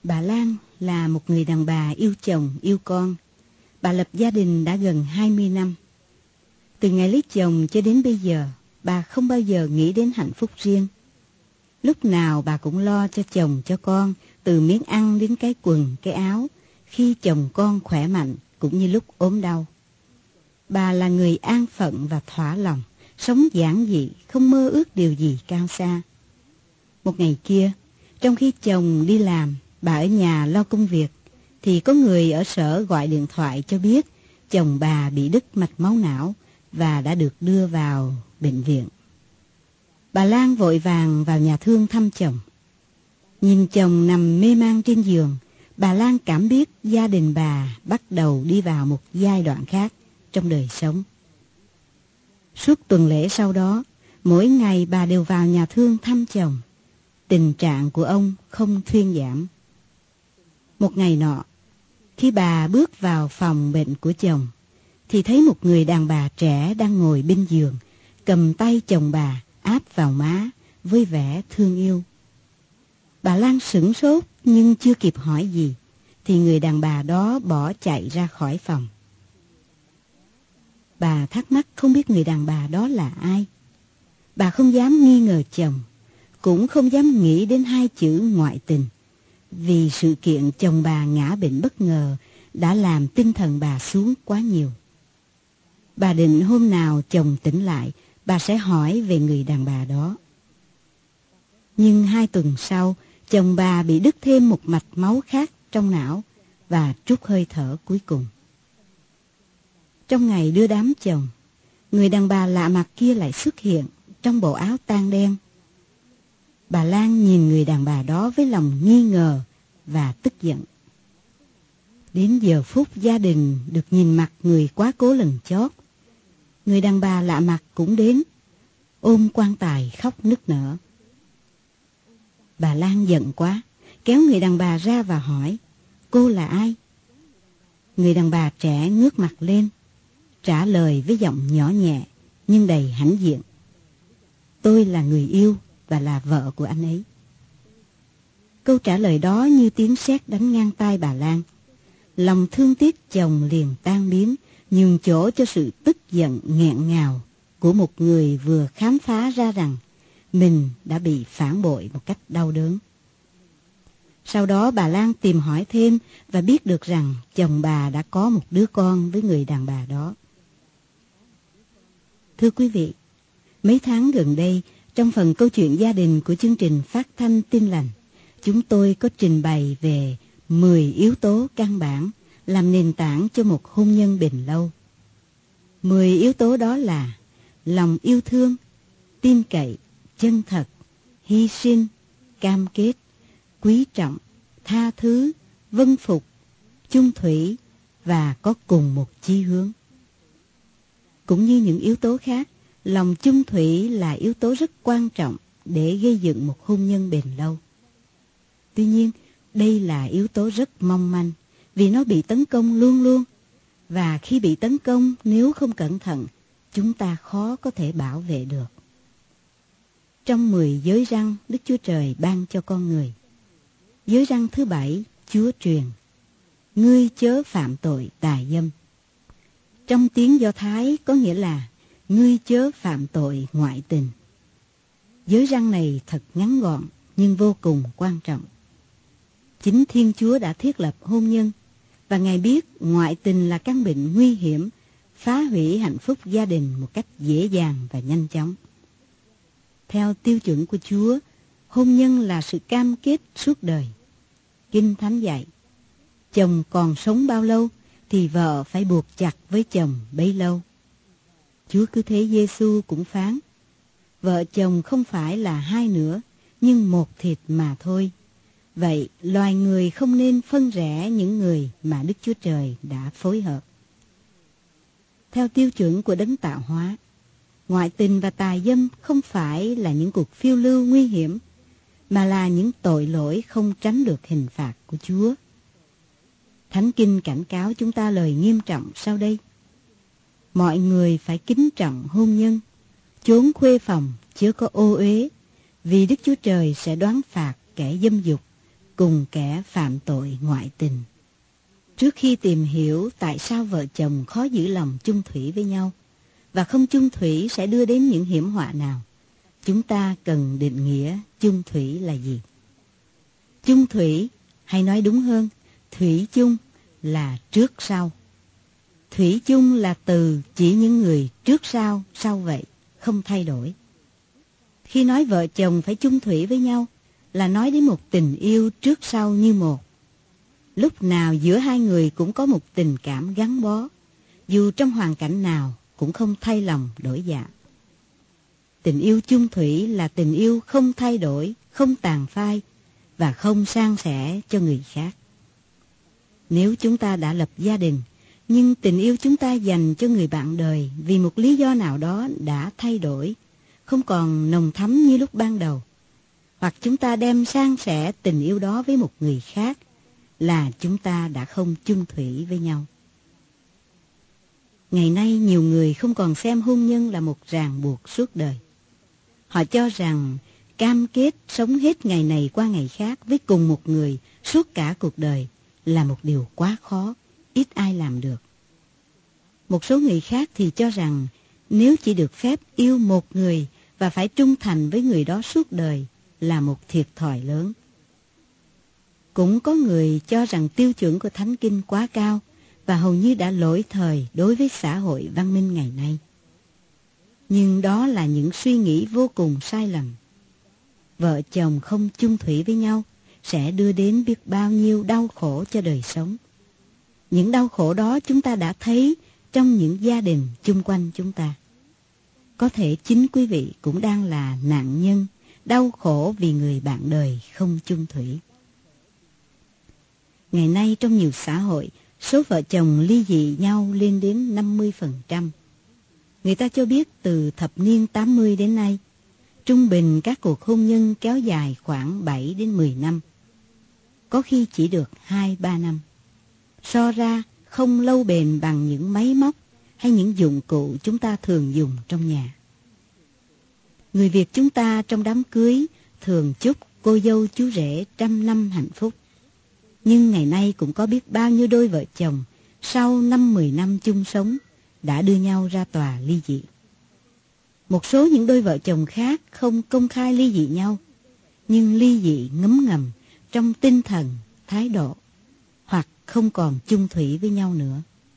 Bà Lan là một người đàn bà yêu chồng, yêu con. Bà lập gia đình đã gần 20 năm. Từ ngày lấy chồng cho đến bây giờ, bà không bao giờ nghĩ đến hạnh phúc riêng. Lúc nào bà cũng lo cho chồng cho con, từ miếng ăn đến cái quần, cái áo, khi chồng con khỏe mạnh cũng như lúc ốm đau. Bà là người an phận và thỏa lòng, sống giản dị, không mơ ước điều gì cao xa. Một ngày kia, trong khi chồng đi làm, bà ở nhà lo công việc, thì có người ở sở gọi điện thoại cho biết chồng bà bị đứt mạch máu não và đã được đưa vào bệnh viện. Bà Lan vội vàng vào nhà thương thăm chồng. Nhìn chồng nằm mê man trên giường, bà Lan cảm biết gia đình bà bắt đầu đi vào một giai đoạn khác trong đời sống. Suốt tuần lễ sau đó, mỗi ngày bà đều vào nhà thương thăm chồng. Tình trạng của ông không thuyên giảm. Một ngày nọ, khi bà bước vào phòng bệnh của chồng, thì thấy một người đàn bà trẻ đang ngồi bên giường, cầm tay chồng bà áp vào má với vẻ thương yêu. Bà Lan sửng sốt nhưng chưa kịp hỏi gì, thì người đàn bà đó bỏ chạy ra khỏi phòng. Bà thắc mắc không biết người đàn bà đó là ai. Bà không dám nghi ngờ chồng, cũng không dám nghĩ đến hai chữ ngoại tình, vì sự kiện chồng bà ngã bệnh bất ngờ đã làm tinh thần bà xuống quá nhiều. Bà định hôm nào chồng tỉnh lại, bà sẽ hỏi về người đàn bà đó. Nhưng 2 tuần sau, chồng bà bị đứt thêm một mạch máu khác trong não và trút hơi thở cuối cùng. Trong ngày đưa đám chồng, người đàn bà lạ mặt kia lại xuất hiện trong bộ áo tang đen. Bà Lan nhìn người đàn bà đó với lòng nghi ngờ và tức giận. Đến giờ phút gia đình được nhìn mặt người quá cố lần chót, người đàn bà lạ mặt cũng đến, ôm quan tài khóc nức nở. Bà Lan giận quá, kéo người đàn bà ra và hỏi, cô là ai? Người đàn bà trẻ ngước mặt lên, trả lời với giọng nhỏ nhẹ nhưng đầy hãnh diện. Tôi là người yêu và là vợ của anh ấy. Câu trả lời đó như tiếng sét đánh ngang tai bà Lan. Lòng thương tiếc chồng liền tan biến, nhường chỗ cho sự tức giận nghẹn ngào của một người vừa khám phá ra rằng mình đã bị phản bội một cách đau đớn. Sau đó bà Lan tìm hỏi thêm và biết được rằng chồng bà đã có một đứa con với người đàn bà đó. Thưa quý vị, mấy tháng gần đây, trong phần câu chuyện gia đình của chương trình phát thanh Tin Lành, chúng tôi có trình bày về 10 yếu tố căn bản làm nền tảng cho một hôn nhân bền lâu. 10 yếu tố đó là lòng yêu thương, tin cậy, chân thật, hy sinh, cam kết, quý trọng, tha thứ, vâng phục, chung thủy và có cùng một chí hướng. Cũng như những yếu tố khác, lòng chung thủy là yếu tố rất quan trọng để gây dựng một hôn nhân bền lâu. Tuy nhiên, đây là yếu tố rất mong manh vì nó bị tấn công luôn luôn. Và khi bị tấn công, nếu không cẩn thận, chúng ta khó có thể bảo vệ được. Trong 10 giới răn Đức Chúa Trời ban cho con người, giới răn thứ 7 Chúa truyền: ngươi chớ phạm tội tà dâm. Trong tiếng Do Thái có nghĩa là ngươi chớ phạm tội ngoại tình. Giới răn này thật ngắn gọn nhưng vô cùng quan trọng. Chính Thiên Chúa đã thiết lập hôn nhân, và Ngài biết ngoại tình là căn bệnh nguy hiểm, phá hủy hạnh phúc gia đình một cách dễ dàng và nhanh chóng. Theo tiêu chuẩn của Chúa, hôn nhân là sự cam kết suốt đời. Kinh Thánh dạy, chồng còn sống bao lâu thì vợ phải buộc chặt với chồng bấy lâu. Chúa Cứu Thế Giêsu cũng phán, vợ chồng không phải là hai nữa, nhưng một thịt mà thôi. Vậy loài người không nên phân rẽ những người mà Đức Chúa Trời đã phối hợp. Theo tiêu chuẩn của đấng tạo hóa, ngoại tình và tà dâm không phải là những cuộc phiêu lưu nguy hiểm, mà là những tội lỗi không tránh được hình phạt của Chúa. Thánh Kinh cảnh cáo chúng ta lời nghiêm trọng sau đây. Mọi người phải kính trọng hôn nhân, chốn khuê phòng chớ có ô uế, vì Đức Chúa Trời sẽ đoán phạt kẻ dâm dục, cùng kẻ phạm tội ngoại tình. Trước khi tìm hiểu tại sao vợ chồng khó giữ lòng chung thủy với nhau và không chung thủy sẽ đưa đến những hiểm họa nào, chúng ta cần định nghĩa chung thủy là gì. Chung thủy, hay nói đúng hơn, thủy chung là trước sau. Thủy chung là từ chỉ những người trước sau vậy, không thay đổi. Khi nói vợ chồng phải chung thủy với nhau, là nói đến một tình yêu trước sau như một. Lúc nào giữa hai người cũng có một tình cảm gắn bó, dù trong hoàn cảnh nào cũng không thay lòng đổi dạ. Tình yêu chung thủy là tình yêu không thay đổi, không tàn phai và không san sẻ cho người khác. Nếu chúng ta đã lập gia đình, nhưng tình yêu chúng ta dành cho người bạn đời vì một lý do nào đó đã thay đổi, không còn nồng thắm như lúc ban đầu, hoặc chúng ta đem san sẻ tình yêu đó với một người khác, là chúng ta đã không chung thủy với nhau. Ngày nay nhiều người không còn xem hôn nhân là một ràng buộc suốt đời. Họ cho rằng cam kết sống hết ngày này qua ngày khác với cùng một người suốt cả cuộc đời là một điều quá khó, ít ai làm được. Một số người khác thì cho rằng nếu chỉ được phép yêu một người và phải trung thành với người đó suốt đời là một thiệt thòi lớn. Cũng có người cho rằng tiêu chuẩn của Thánh Kinh quá cao và hầu như đã lỗi thời đối với xã hội văn minh ngày nay. Nhưng đó là những suy nghĩ vô cùng sai lầm. Vợ chồng không chung thủy với nhau sẽ đưa đến biết bao nhiêu đau khổ cho đời sống. Những đau khổ đó chúng ta đã thấy trong những gia đình chung quanh chúng ta. Có thể chính quý vị cũng đang là nạn nhân đau khổ vì người bạn đời không chung thủy. Ngày nay trong nhiều xã hội, số vợ chồng ly dị nhau lên đến 50%. Người ta cho biết từ thập niên 80 đến nay, trung bình các cuộc hôn nhân kéo dài khoảng 7 đến 10 năm. Có khi chỉ được 2-3 năm. So ra không lâu bền bằng những máy móc hay những dụng cụ chúng ta thường dùng trong nhà. Người Việt chúng ta trong đám cưới thường chúc cô dâu chú rể trăm năm hạnh phúc. Nhưng ngày nay cũng có biết bao nhiêu đôi vợ chồng sau 5-10 năm chung sống đã đưa nhau ra tòa ly dị. Một số những đôi vợ chồng khác không công khai ly dị nhau, nhưng ly dị ngấm ngầm trong tinh thần, thái độ, hoặc không còn chung thủy với nhau nữa.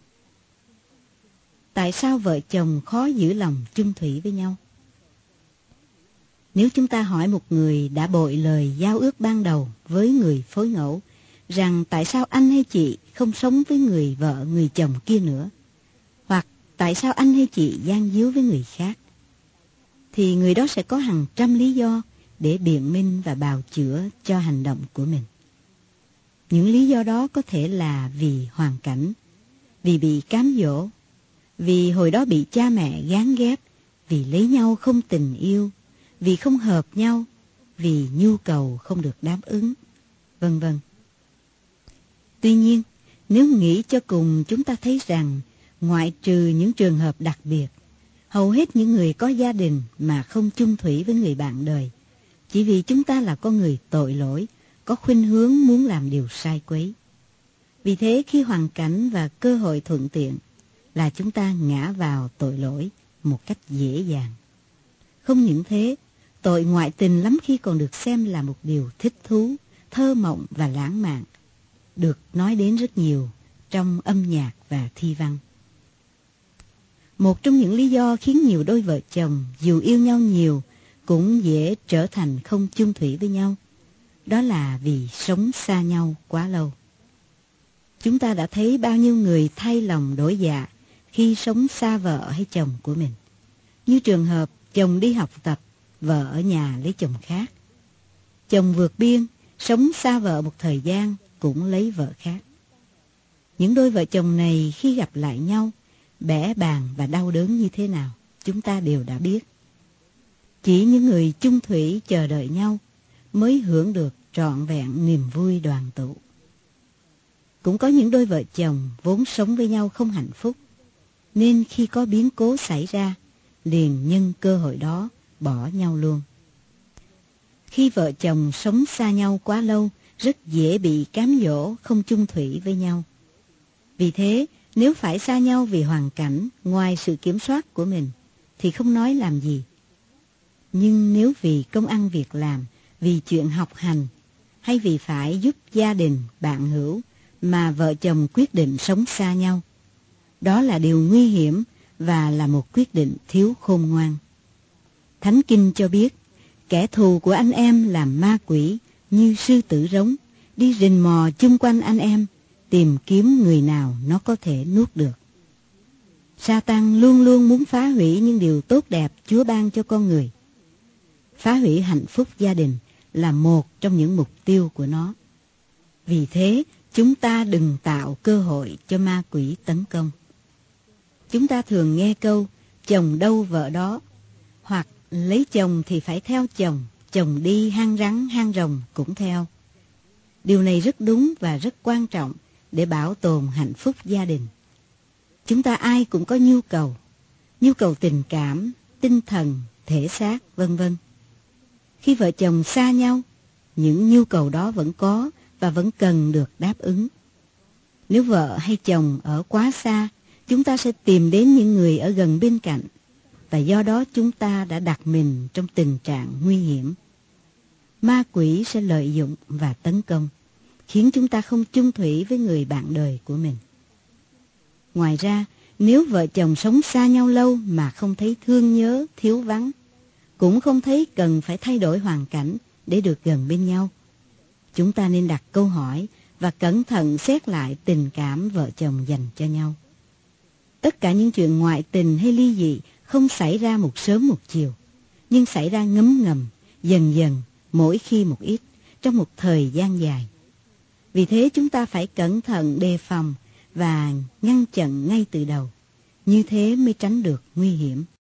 Tại sao vợ chồng khó giữ lòng chung thủy với nhau? Nếu chúng ta hỏi một người đã bội lời giao ước ban đầu với người phối ngẫu rằng tại sao anh hay chị không sống với người vợ người chồng kia nữa, hoặc tại sao anh hay chị gian díu với người khác, thì người đó sẽ có hàng trăm lý do để biện minh và bào chữa cho hành động của mình. Những lý do đó có thể là vì hoàn cảnh, vì bị cám dỗ, vì hồi đó bị cha mẹ gán ghép, vì lấy nhau không tình yêu, vì không hợp nhau, vì nhu cầu không được đáp ứng, vân vân. Tuy nhiên, nếu nghĩ cho cùng chúng ta thấy rằng ngoại trừ những trường hợp đặc biệt, hầu hết những người có gia đình mà không chung thủy với người bạn đời, chỉ vì chúng ta là con người tội lỗi, có khuynh hướng muốn làm điều sai quấy. Vì thế khi hoàn cảnh và cơ hội thuận tiện là chúng ta ngã vào tội lỗi một cách dễ dàng. Không những thế, tội ngoại tình lắm khi còn được xem là một điều thích thú, thơ mộng và lãng mạn, được nói đến rất nhiều trong âm nhạc và thi văn. Một trong những lý do khiến nhiều đôi vợ chồng dù yêu nhau nhiều cũng dễ trở thành không chung thủy với nhau, đó là vì sống xa nhau quá lâu. Chúng ta đã thấy bao nhiêu người thay lòng đổi dạ khi sống xa vợ hay chồng của mình. Như trường hợp chồng đi học tập, vợ ở nhà lấy chồng khác. Chồng vượt biên, sống xa vợ một thời gian cũng lấy vợ khác. Những đôi vợ chồng này khi gặp lại nhau, bẽ bàng và đau đớn như thế nào, chúng ta đều đã biết. Chỉ những người chung thủy chờ đợi nhau mới hưởng được trọn vẹn niềm vui đoàn tụ. Cũng có những đôi vợ chồng vốn sống với nhau không hạnh phúc, nên khi có biến cố xảy ra, liền nhân cơ hội đó bỏ nhau luôn. Khi vợ chồng sống xa nhau quá lâu rất dễ bị cám dỗ không chung thủy với nhau. Vì thế, nếu phải xa nhau vì hoàn cảnh ngoài sự kiểm soát của mình, thì không nói làm gì. Nhưng nếu vì công ăn việc làm, vì chuyện học hành, hay vì phải giúp gia đình, bạn hữu, mà vợ chồng quyết định sống xa nhau, đó là điều nguy hiểm và là một quyết định thiếu khôn ngoan. Thánh Kinh cho biết, kẻ thù của anh em là ma quỷ như sư tử rống, đi rình mò chung quanh anh em, tìm kiếm người nào nó có thể nuốt được. Sa-tan luôn luôn muốn phá hủy những điều tốt đẹp Chúa ban cho con người. Phá hủy hạnh phúc gia đình là một trong những mục tiêu của nó. Vì thế, chúng ta đừng tạo cơ hội cho ma quỷ tấn công. Chúng ta thường nghe câu chồng đâu vợ đó, hoặc lấy chồng thì phải theo chồng, chồng đi hang rắn hang rồng cũng theo. Điều này rất đúng và rất quan trọng để bảo tồn hạnh phúc gia đình. Chúng ta ai cũng có nhu cầu tình cảm, tinh thần, thể xác, vân vân. Khi vợ chồng xa nhau, những nhu cầu đó vẫn có và vẫn cần được đáp ứng. Nếu vợ hay chồng ở quá xa, chúng ta sẽ tìm đến những người ở gần bên cạnh, và do đó chúng ta đã đặt mình trong tình trạng nguy hiểm. Ma quỷ sẽ lợi dụng và tấn công, khiến chúng ta không chung thủy với người bạn đời của mình. Ngoài ra, nếu vợ chồng sống xa nhau lâu mà không thấy thương nhớ, thiếu vắng, cũng không thấy cần phải thay đổi hoàn cảnh để được gần bên nhau, chúng ta nên đặt câu hỏi và cẩn thận xét lại tình cảm vợ chồng dành cho nhau. Tất cả những chuyện ngoại tình hay ly dị không xảy ra một sớm một chiều, nhưng xảy ra ngấm ngầm, dần dần, mỗi khi một ít, trong một thời gian dài. Vì thế chúng ta phải cẩn thận đề phòng và ngăn chặn ngay từ đầu, như thế mới tránh được nguy hiểm.